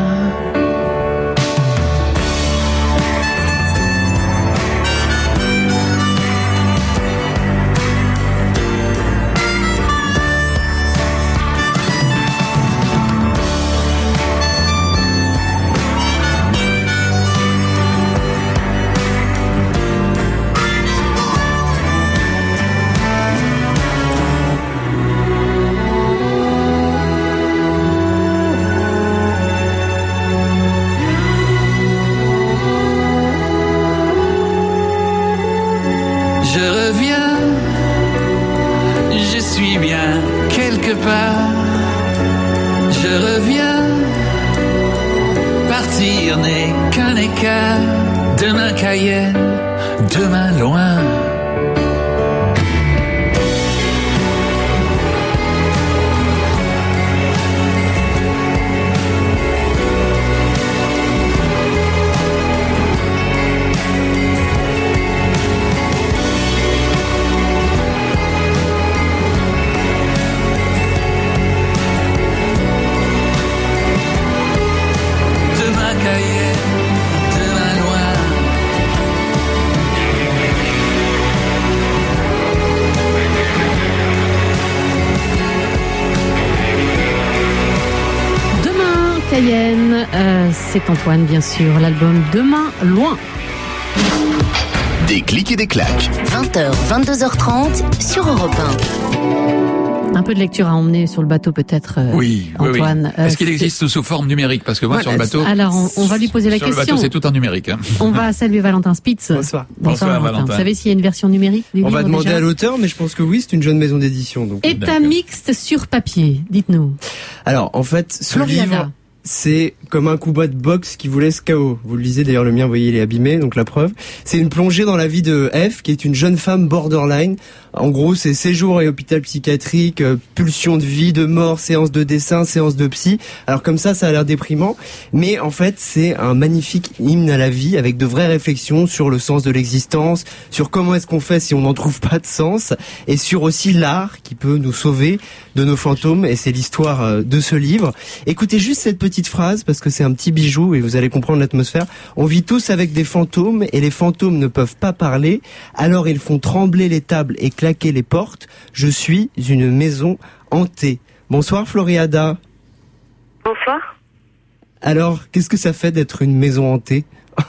Je reviens, je suis bien quelque part. Je reviens, partir partir n'est qu'un écart. Demain Cayenne, demain loin. Cayenne, euh, c'est Antoine bien sûr, l'album Demain Loin. Des clics et des claques. vingt heures, vingt-deux heures trente sur Europe un. Un peu de lecture à emmener sur le bateau peut-être, euh, oui, Antoine. Oui, oui. Est-ce qu'il existe sous forme numérique? Parce que moi, ouais, sur le bateau... Alors, on, on va lui poser la sur question. Sur le bateau, c'est tout en numérique. Hein. On va saluer Valentin Spitz. Bonsoir. Bonsoir, Bonsoir Valentin. Valentin. Vous savez s'il y a une version numérique du On livre va demander déjà à l'auteur, mais je pense que oui, c'est une jeune maison d'édition. Donc. État mixte sur papier, dites-nous. Alors, en fait, ce Floriada. livre... c'est comme un combat de boxe qui vous laisse K O. Vous le lisez d'ailleurs, le mien, vous voyez, il est abîmé, donc la preuve. C'est une plongée dans la vie de F, qui est une jeune femme borderline. En gros, c'est séjour et hôpital psychiatrique, euh, pulsion de vie, de mort, séance de dessin, séance de psy. Alors comme ça, ça a l'air déprimant, mais en fait, c'est un magnifique hymne à la vie avec de vraies réflexions sur le sens de l'existence, sur comment est-ce qu'on fait si on n'en trouve pas de sens, et sur aussi l'art qui peut nous sauver de nos fantômes, et c'est l'histoire de ce livre. Écoutez juste cette petite phrase, parce que c'est un petit bijou, et vous allez comprendre l'atmosphère. On vit tous avec des fantômes, et les fantômes ne peuvent pas parler, alors ils font trembler les tables et claquer les portes. Je suis une maison hantée. Bonsoir Floriada. Bonsoir. Alors, qu'est-ce que ça fait d'être une maison hantée?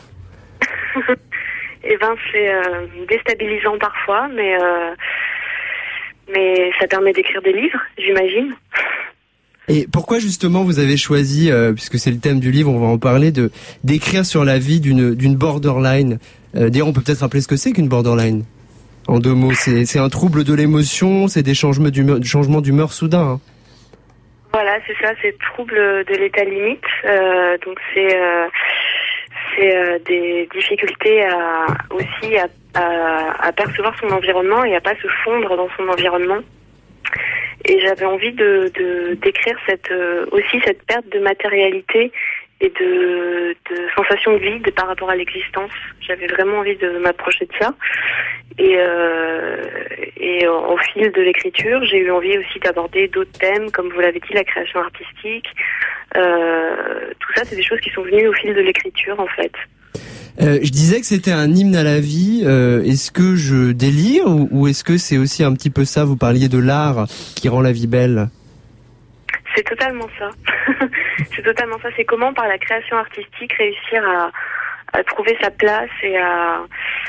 Eh ben, c'est euh, déstabilisant parfois, mais euh, mais ça permet d'écrire des livres, j'imagine. Et pourquoi justement vous avez choisi, euh, puisque c'est le thème du livre, on va en parler, de d'écrire sur la vie d'une d'une borderline. Euh, D'ailleurs, on peut peut-être rappeler ce que c'est qu'une borderline. En deux mots, c'est c'est un trouble de l'émotion, c'est des changements d'humeur, changements d'humeur soudains. Hein. Voilà, c'est ça, c'est trouble de l'état limite. Euh, donc c'est euh, c'est euh, des difficultés à aussi à, à, à percevoir son environnement et à pas se fondre dans son environnement. Et j'avais envie de, de d'écrire cette euh, aussi cette perte de matérialité et de, de sensation de vide par rapport à l'existence. J'avais vraiment envie de m'approcher de ça. Et, euh, et au fil de l'écriture, j'ai eu envie aussi d'aborder d'autres thèmes, comme vous l'avez dit, la création artistique. Euh, tout ça, c'est des choses qui sont venues au fil de l'écriture, en fait. Euh, je disais que c'était un hymne à la vie. Euh, est-ce que je délire ou, ou est-ce que c'est aussi un petit peu ça? Vous parliez de l'art qui rend la vie belle. C'est totalement ça. C'est totalement ça. C'est comment, par la création artistique, réussir à, à trouver sa place et à,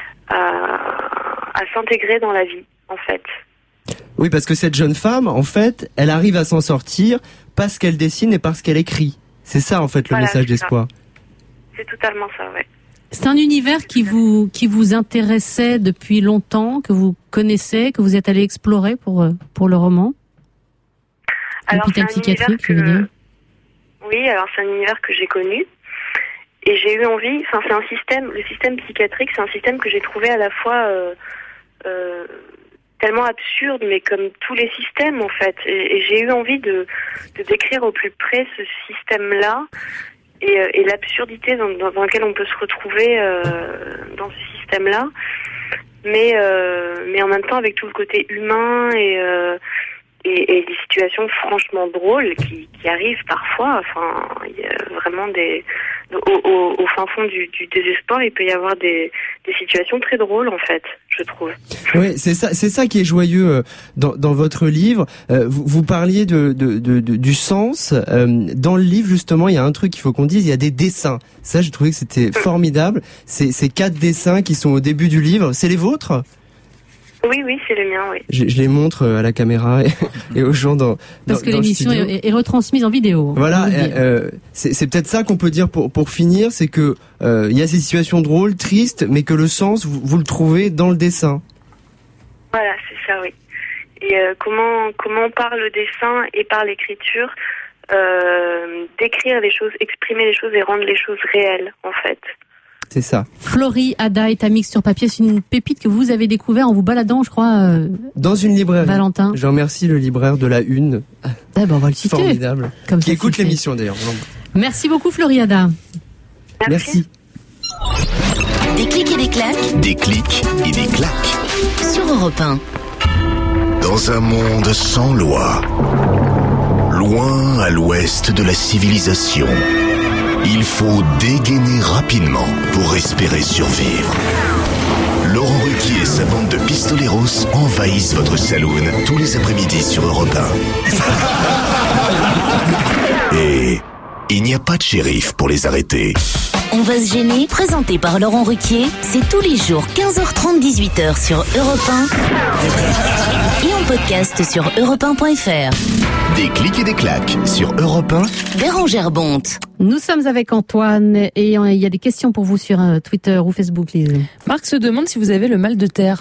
à, à s'intégrer dans la vie, en fait. Oui, parce que cette jeune femme, en fait, elle arrive à s'en sortir parce qu'elle dessine et parce qu'elle écrit. C'est ça, en fait, le voilà, message d'espoir. C'est totalement ça, ouais. C'est un univers qui vous qui vous intéressait depuis longtemps, que vous connaissez, que vous êtes allé explorer pour pour le roman. L'hôpital psychiatrique, je veux dire. Oui, alors c'est un univers que j'ai connu et j'ai eu envie. Enfin, c'est un système. Le système psychiatrique, c'est un système que j'ai trouvé à la fois euh, euh, tellement absurde, mais comme tous les systèmes en fait. Et, et j'ai eu envie de de décrire au plus près ce système-là. Et, et l'absurdité dans, dans, dans laquelle on peut se retrouver euh, dans ce système-là, mais euh, mais en même temps avec tout le côté humain et euh, et, et des situations franchement drôles qui, qui arrivent parfois. Enfin, il y a vraiment des au, au, au fin fond du, du désespoir, il peut y avoir des, des situations très drôles en fait, je trouve. Oui, c'est ça, c'est ça qui est joyeux dans, dans votre livre. Euh, vous, vous parliez de, de, de, de du sens. Euh, dans le livre, justement, il y a un truc qu'il faut qu'on dise. Il y a des dessins. Ça, j'ai trouvé que c'était formidable. C'est ces quatre dessins qui sont au début du livre. C'est les vôtres? Oui, oui, c'est le mien, oui. Je, je les montre à la caméra et, et aux gens dans, dans Parce que dans l'émission est, est retransmise en vidéo. Voilà, euh, c'est, c'est peut-être ça qu'on peut dire pour pour finir, c'est que euh, il y a ces situations drôles, tristes, mais que le sens vous, vous le trouvez dans le dessin. Voilà, c'est ça, oui. Et euh, comment comment par le dessin et par l'écriture, euh, décrire les choses, exprimer les choses et rendre les choses réelles, en fait. C'est ça. Florie Ada est Amix sur papier, c'est une pépite que vous avez découvert en vous baladant, je crois. Euh, Dans une librairie. Valentin. Je remercie le libraire de la Une. Ah ben on va le citer. Formidable. Comme qui ça, écoute c'est fait. l'émission d'ailleurs. Merci beaucoup Florie Ada. Merci. Des clics et des claques. Des clics et des claques. Sur Europe un. Dans un monde sans loi, loin à l'ouest de la civilisation, il faut dégainer rapidement pour espérer survivre. Laurent Ruquier et sa bande de pistoleros envahissent votre saloon tous les après-midi sur Europe un. Et il n'y a pas de shérif pour les arrêter. On va se gêner, présenté par Laurent Ruquier, c'est tous les jours quinze heures trente dix-huit heures sur Europe un et en podcast sur europe un point f r. Des clics et des claques sur Europe un. Bérangère Bonte. Nous sommes avec Antoine et il y a des questions pour vous sur Twitter ou Facebook, Lise. Marc se demande si vous avez le mal de terre.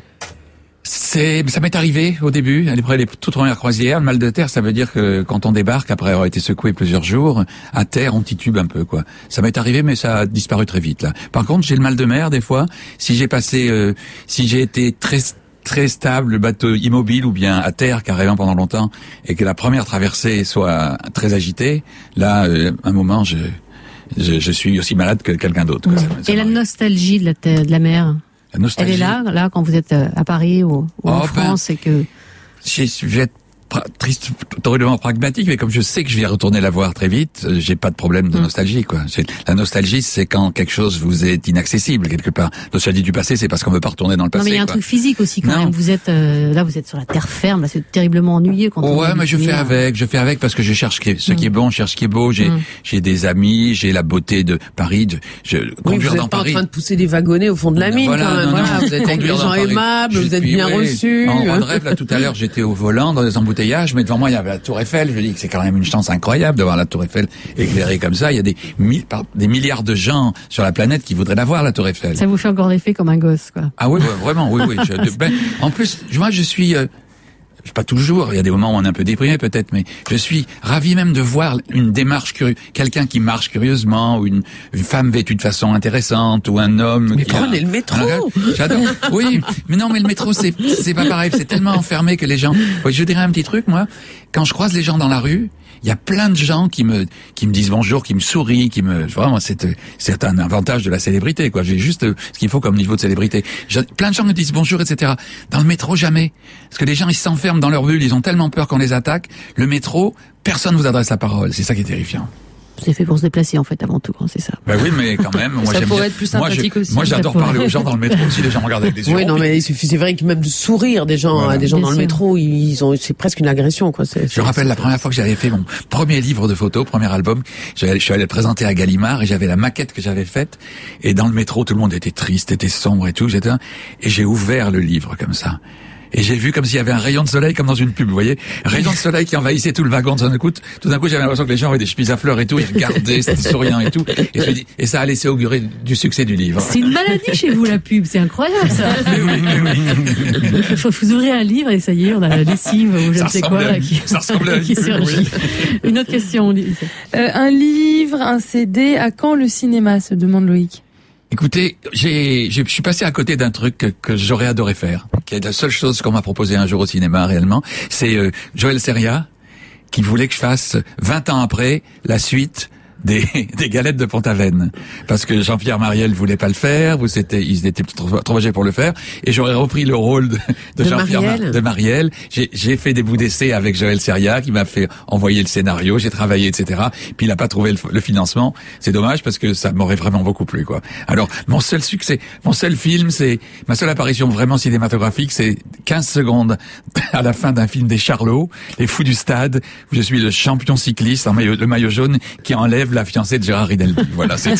C'est, ça m'est arrivé au début, après les toutes premières croisières. Le mal de terre, ça veut dire que quand on débarque, après avoir été secoué plusieurs jours, à terre, on titube un peu, quoi. Ça m'est arrivé, mais ça a disparu très vite, là. Par contre, j'ai le mal de mer, des fois. Si j'ai passé, euh, si j'ai été très, très stable, le bateau immobile ou bien à terre, carrément pendant longtemps, et que la première traversée soit très agitée, là, euh, un moment, je, je, je suis aussi malade que quelqu'un d'autre, quoi. Ça, ça et la nostalgie de la, terre, de la mer? La nostalgie. Elle est là, là, quand vous êtes à Paris ou, ou oh, en ben, France et que... Je vais être pra- triste, horriblement pragmatique, mais comme je sais que je vais retourner la voir très vite, j'ai pas de problème de nostalgie, quoi. C'est, la nostalgie, c'est quand quelque chose vous est inaccessible, quelque part. Nostalgie du passé, c'est parce qu'on veut pas retourner dans le passé. Non, mais il y a un quoi. truc physique aussi, quand non. même. Vous êtes, euh, là, vous êtes sur la terre ferme, là, c'est terriblement ennuyeux quand on Ouais, mais je fais avec, je fais avec parce que je cherche ce qui est, ce qui est bon, je cherche ce qui est beau, j'ai, mm. j'ai des amis, j'ai la beauté de Paris, de, je, oui, conduire vous dans êtes pas Paris. en train de pousser des wagonnets au fond de la mine, voilà, quand même. Non, voilà, non, vous êtes avec des gens aimables, vous êtes bien oui, reçus. En, en rêve, là, tout à l'heure, j'étais au volant dans des embouteillages, mais devant moi, il y avait la Tour Eiffel. Je dis que c'est quand même une chance incroyable de voir la Tour Eiffel éclairée comme ça. Il y a des, mi- des milliards de gens sur la planète qui voudraient la voir, la Tour Eiffel. Ça vous fait encore l'effet comme un gosse, quoi. Ah oui, vraiment, oui, oui. Je, de, ben, en plus, moi, je suis... Euh, pas toujours, il y a des moments où on est un peu déprimé peut-être, mais je suis ravi même de voir une démarche curieuse, quelqu'un qui marche curieusement, ou une, une femme vêtue de façon intéressante, ou un homme mais qui prenez a, le métro. Un, j'adore. Oui, mais non, mais le métro c'est c'est pas pareil, c'est tellement enfermé que les gens. Ouais, je dirais un petit truc, moi, quand je croise les gens dans la rue, il y a plein de gens qui me qui me disent bonjour, qui me sourient, qui me vraiment c'est c'est un avantage de la célébrité, quoi. J'ai juste ce qu'il faut comme niveau de célébrité. J'ai, plein de gens me disent bonjour, et cetera. Dans le métro, jamais, parce que les gens ils s'enferment dans leur bulle, ils ont tellement peur qu'on les attaque. Le métro, personne vous adresse la parole, c'est ça qui est terrifiant. C'est fait pour se déplacer en fait avant tout, hein, c'est ça. Ben oui, mais quand même, moi ça j'aime pourrait bien. être plus sympathique moi, aussi. Moi j'adore parler aux gens dans le métro aussi, les gens me regardent avec des yeux. Oui, non, mais il suffit, c'est vrai que même de sourire des gens, voilà. à des gens bien dans sûr. Le métro, ils ont, c'est presque une agression, quoi. C'est, je c'est, rappelle c'est... la première fois que j'avais fait mon premier livre de photos, premier album, je suis allé le présenter à Gallimard et j'avais la maquette que j'avais faite et dans le métro tout le monde était triste, était sombre et tout, j'étais et j'ai ouvert le livre comme ça. Et j'ai vu comme s'il y avait un rayon de soleil comme dans une pub, vous voyez, rayon de soleil qui envahissait tout le wagon de Sonnecoute. Tout d'un coup, j'avais l'impression que les gens avaient des chemises à fleurs et tout, ils regardaient, c'était souriant et tout. Et, je me dis, et ça a laissé augurer du succès du livre. C'est une maladie chez vous la pub, c'est incroyable ça. Mais oui, mais oui. Il faut vous ouvrir un livre et ça y est, on a la lessive ou je ça ne sais quoi à, là, qui, ça ressemble à une qui pub, surgit. Oui. Une autre question, Lise. Euh, un livre, un C D, à quand le cinéma, se demande Loïc. Écoutez, j'ai, je suis passé à côté d'un truc que, que j'aurais adoré faire, qui est la seule chose qu'on m'a proposé un jour au cinéma réellement. C'est euh, Joël Seria qui voulait que je fasse vingt ans après la suite des, des galettes de Pont-Aven, parce que Jean-Pierre Mariel voulait pas le faire, vous c'était, ils étaient trop, trop âgés pour le faire, et j'aurais repris le rôle de, de, de Jean-Pierre Mariel. de Mariel. J'ai, j'ai fait des bouts d'essai avec Joël Seria, qui m'a fait envoyer le scénario, j'ai travaillé, et cetera. Puis il a pas trouvé le, le financement. C'est dommage parce que ça m'aurait vraiment beaucoup plu, quoi. Alors mon seul succès, mon seul film, c'est ma seule apparition vraiment cinématographique, c'est quinze secondes à la fin d'un film des Charlots, Les Fous du Stade, où je suis le champion cycliste en maillot, le maillot jaune qui enlève la fiancée de Gérard Rinaldi. Voilà, c'est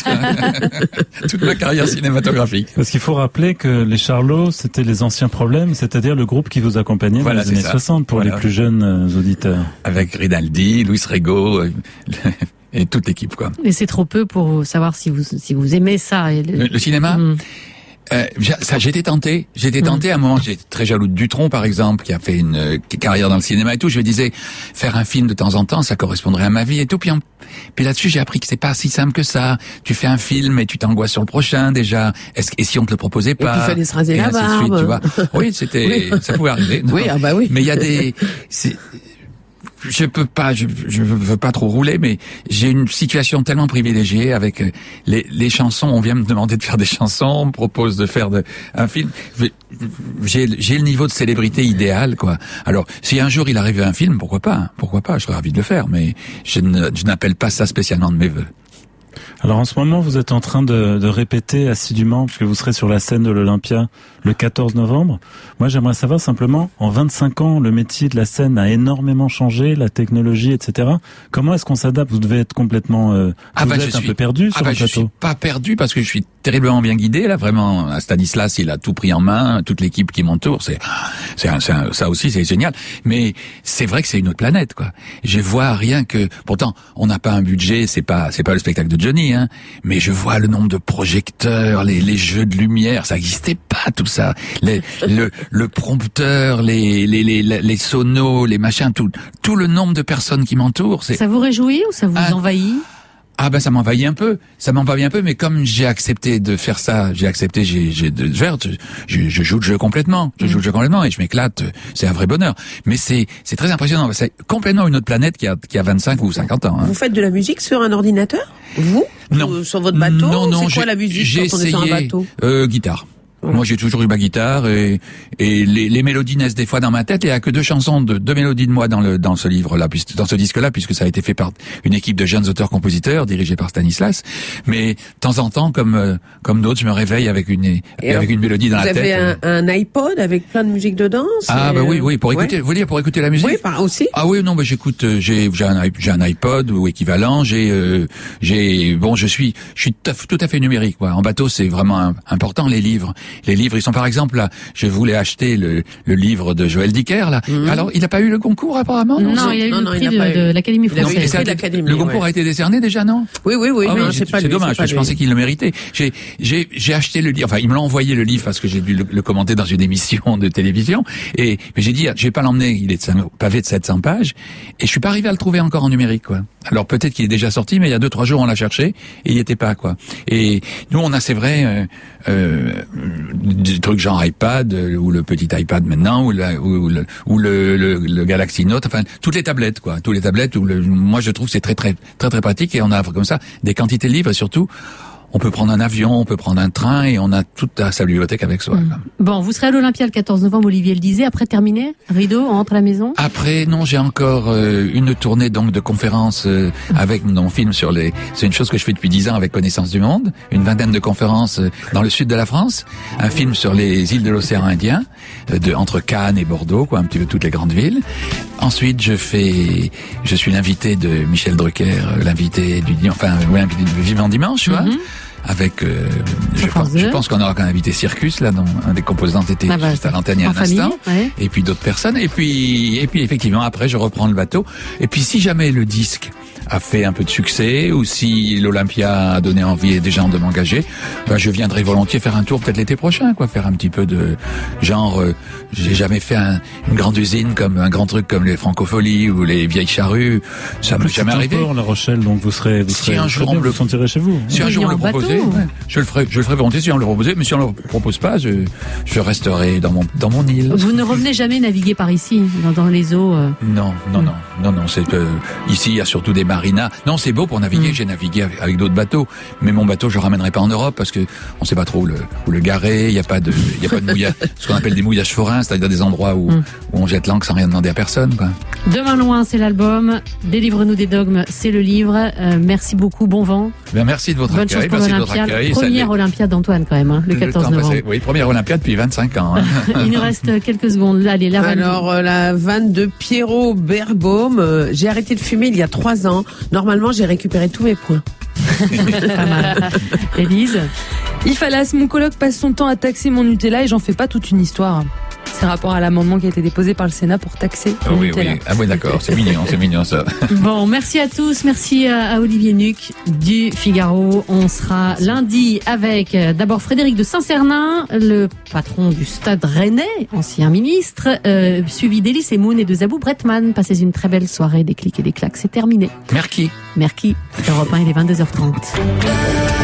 toute ma carrière cinématographique. Parce qu'il faut rappeler que les Charlots, c'était les anciens problèmes, c'est-à-dire le groupe qui vous accompagnait voilà, dans les années ça. soixante pour voilà. les plus jeunes euh, auditeurs. Avec Rinaldi, Louis Rego, euh, et toute l'équipe, quoi. Et c'est trop peu pour savoir si vous si vous aimez ça. Et le... Le, le cinéma. Mmh. Euh, ça, j'étais tenté. J'étais tenté mmh. à un moment. J'étais très jaloux de Dutronc, par exemple, qui a fait une euh, carrière dans le cinéma et tout. Je me disais, faire un film de temps en temps, ça correspondrait à ma vie et tout. Puis, on... puis là-dessus, j'ai appris que c'est pas si simple que ça. Tu fais un film et tu t'angoisses sur le prochain déjà. Est-ce et si on te le proposait pas? Et puis il fallait se raser la barbe. Suite, tu vois. Oui, c'était, oui. ça pouvait arriver. Non. Oui, ah bah oui. Mais il y a des, c'est... je peux pas, je, je veux pas trop rouler, mais j'ai une situation tellement privilégiée avec les, les chansons. On vient me demander de faire des chansons, on me propose de faire de, un film. J'ai, j'ai le niveau de célébrité idéal, quoi. Alors, si un jour il arrivait un film, pourquoi pas, pourquoi pas, je serais ravi de le faire, mais je, ne, je n'appelle pas ça spécialement de mes vœux. Alors en ce moment, vous êtes en train de, de répéter assidûment, puisque vous serez sur la scène de l'Olympia le quatorze novembre. Moi, j'aimerais savoir simplement, en vingt-cinq ans, le métier de la scène a énormément changé, la technologie, et cetera. Comment est-ce qu'on s'adapte? Vous devez être complètement euh, ah vous bah êtes je un suis, peu perdu ah sur bah le je plateau. suis pas perdu parce que je suis terriblement bien guidé là. Vraiment, Stanislas, il a tout pris en main, toute l'équipe qui m'entoure. C'est, c'est, un, c'est un, ça aussi, c'est génial. Mais c'est vrai que c'est une autre planète, quoi. Je vois rien que. Pourtant, on n'a pas un budget. C'est pas, c'est pas le spectacle de Johnny, hein. Mais je vois le nombre de projecteurs, les, les jeux de lumière, ça n'existait pas tout ça. Les, le, le prompteur, les, les, les, les sonos, les machins, tout, tout le nombre de personnes qui m'entourent. C'est... Ça vous réjouit ou ça vous ah, envahit? Ah ben ça m'envahit un peu, ça m'envahit un peu, mais comme j'ai accepté de faire ça, j'ai accepté, j'ai, j'ai de faire, je, je joue le jeu complètement, je joue le jeu complètement et je m'éclate, c'est un vrai bonheur. Mais c'est, c'est très impressionnant, c'est complètement une autre planète qui a, qui a vingt-cinq ou cinquante ans. Hein. Vous faites de la musique sur un ordinateur, vous? Non. Ou sur votre bateau? Non, non. C'est quoi la musique j'ai quand on est sur un bateau? Euh, guitare. Mmh. Moi, j'ai toujours eu ma guitare et, et les, les mélodies naissent des fois dans ma tête. Il y a que deux chansons, de, deux mélodies de moi dans le dans ce livre-là, puisque dans ce disque-là, puisque ça a été fait par une équipe de jeunes auteurs-compositeurs dirigée par Stanislas. Mais de temps en temps, comme euh, comme d'autres, je me réveille avec une et avec alors, une mélodie dans la tête. Vous avez un, un iPod avec plein de musique dedans? Ah bah oui, oui, pour écouter. Ouais. Vous voulez dire pour écouter la musique? Oui, par aussi. Ah oui, non, bah j'écoute. J'ai j'ai un j'ai un iPod ou équivalent. J'ai euh, j'ai bon, je suis je suis tout à fait numérique. Quoi. En bateau, c'est vraiment important les livres. Les livres, ils sont par exemple là, je voulais acheter le, le livre de Joël Dicker là. Mmh. Alors, il n'a pas eu le concours apparemment? Non, non il a eu non, le non, prix de, de l'Académie française. Le, prix de l'Académie, le concours ouais. a été décerné déjà, non? Oui, oui, oui. Ah, non, oui c'est, c'est, pas c'est lui, dommage, c'est je pensais qu'il le méritait. J'ai, j'ai, j'ai acheté le livre. Enfin, il me l'a envoyé le livre parce que j'ai dû le, le commenter dans une émission de télévision. Et mais j'ai dit, je vais pas l'emmener. Il est de pavé de sept cents pages. Et je suis pas arrivé à le trouver encore en numérique, quoi. Alors peut-être qu'il est déjà sorti, mais il y a deux trois jours on l'a cherché et il y était pas, quoi. Et nous, on a, c'est vrai, euh, euh, des trucs genre iPad ou le petit iPad maintenant ou, la, ou, le, ou le, le, le Galaxy Note, enfin toutes les tablettes, quoi, toutes les tablettes. Où le, moi, je trouve que c'est très très très très pratique et on a comme ça des quantités de livres et surtout. On peut prendre un avion, on peut prendre un train et on a toute sa bibliothèque avec soi. Mmh. Bon, vous serez à l'Olympia le quatorze novembre, Olivier le disait. Après terminé, rideau, on rentre à la maison? Après, non, j'ai encore euh, une tournée donc de conférences euh, mmh. avec mon film sur les... C'est une chose que je fais depuis dix ans avec Connaissance du Monde. Une vingtaine de conférences euh, dans le sud de la France. Un film sur les îles de l'océan Indien, euh, de, entre Cannes et Bordeaux, quoi, un petit peu toutes les grandes villes. Ensuite, je fais... Je suis l'invité de Michel Drucker, euh, l'invité du... Enfin, ouais, l'invité du Vivant Dimanche, tu vois. Mmh. Avec, euh, je, pense, je pense qu'on aura qu'un invité Circus là, dont un des composants était ah bah, juste à l'antenne il y a un famille, instant, ouais. Et puis d'autres personnes, et puis et puis effectivement après je reprends le bateau, et puis si jamais le disque a fait un peu de succès ou si l'Olympia a donné envie des gens de m'engager, ben je viendrai volontiers faire un tour peut-être l'été prochain, quoi, faire un petit peu de genre, euh, j'ai jamais fait un, une grande usine comme un grand truc comme les Francopholies ou les Vieilles Charrues, ça m'est jamais arrivé. Encore La Rochelle, donc vous serez, vous si serez, un jour on me le sentirez chez vous. Si un jour on le proposait, ouais. je le ferai, je le ferai volontiers si on le proposait, mais si on le propose pas, je, je resterai dans mon dans mon île. Vous ne revenez jamais naviguer par ici, dans, dans les eaux. Euh... Non, non, non, non, non. C'est euh, ici il y a surtout des marinas. Non, c'est beau pour naviguer. Mmh. J'ai navigué avec, avec d'autres bateaux, mais mon bateau je le ramènerai pas en Europe parce que on sait pas trop où le, où le garer. Il y a pas de, il y a pas de mouillage, ce qu'on appelle des mouillages forains, c'est-à-dire des endroits où, mmh. où on jette l'ancre sans rien demander à personne, quoi. Demain loin, c'est l'album. Délivre-nous des dogmes, c'est le livre. Euh, merci beaucoup, bon vent. Ben merci de votre Bonne accueil. Chance pour merci de votre accueil. Première ça, Olympiade d'Antoine quand même, hein, le quatorze novembre. Passé, oui, première Olympiade depuis vingt-cinq ans. Hein. Il nous reste quelques secondes. Allez, la vanne. Alors euh, la vanne de Pierrot Berbaume. Euh, j'ai arrêté de fumer il y a trois ans. Normalement, j'ai récupéré tous mes points. Pas mal. Élise. Ifalas, mon coloc passe son temps à taxer mon Nutella et j'en fais pas toute une histoire. C'est rapport à l'amendement qui a été déposé par le Sénat pour taxer oh, le oui, Nutella. oui. Ah oui, d'accord, c'est mignon, c'est mignon ça. Bon, merci à tous, merci à, à Olivier Nuc du Figaro. On sera lundi avec euh, d'abord Frédéric de Saint-Cernin, le patron du Stade Rennais, ancien ministre, euh, suivi d'Élise Moon et de Zabou Bretman. Passez une très belle soirée, des clics et des claques, c'est terminé. Merci. Merci. Europe un, il est vingt-deux heures trente.